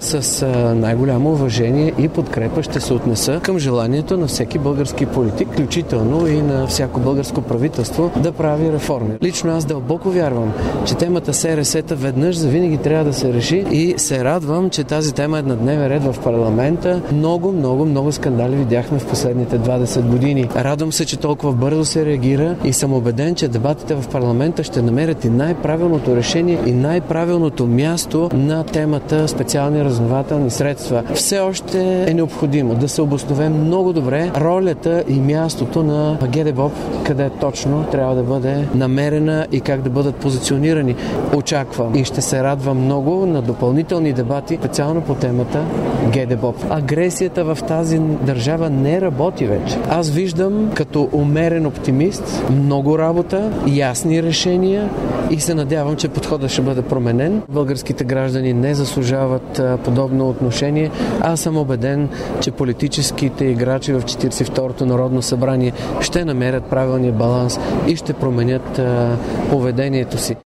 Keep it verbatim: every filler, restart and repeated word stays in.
с най-голямо уважение и подкрепа ще се отнеса към желанието на всеки български политик, включително и на всяко българско правителство да прави реформи. Лично аз дълбоко вярвам, че темата СРС-та веднъж завинаги трябва да се реши и се радвам, че тази тема е на дневен ред в парламента. Много, много, много скандали видяхме в последните двадесет години. Радвам се, че толкова бързо се реагира и съм убеден, че дебатите в парламента ще намерят и най-правилното решение и най-правилното място на темата специални разузнавателни средства. Все още е необходимо да се обоснове много добре ролята и мястото на ГДБОП, къде точно трябва да бъде намерена и как да бъдат позиционирани. Очаквам и ще се радвам много на допълнителни дебати, специално по темата ГДБОП. Агресията в тази държава не работи вече. Аз виждам като умерен оптимист много работа, ясни решения и се надявам, че подходът ще бъде променен. Българските граждани не заслужават подобно отношение. Аз съм убеден, че политическите играчи в четиридесет и второто Народно събрание ще намерят правилния баланс и ще променят поведението си.